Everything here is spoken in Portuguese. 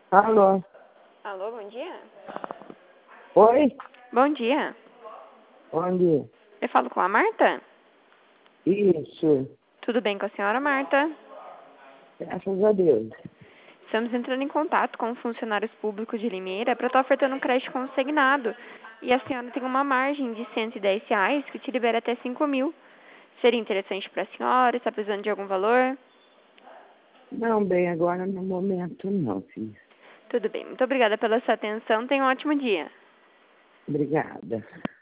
Alô? Alô, bom dia? Oi? Bom dia. Bom dia. Eu falo com a Marta? Isso. Tudo bem com a senhora, Marta? Graças a Deus. Estamos entrando em contato com funcionários públicos de Limeira para estar ofertando um crédito consignado. E a senhora tem uma margem de R$ 110 que te libera até 5.000. Seria interessante para a senhora? Está precisando de algum valor? Não, bem, agora no momento não, filho. Tudo bem. Muito obrigada pela sua atenção. Tenha um ótimo dia. Obrigada.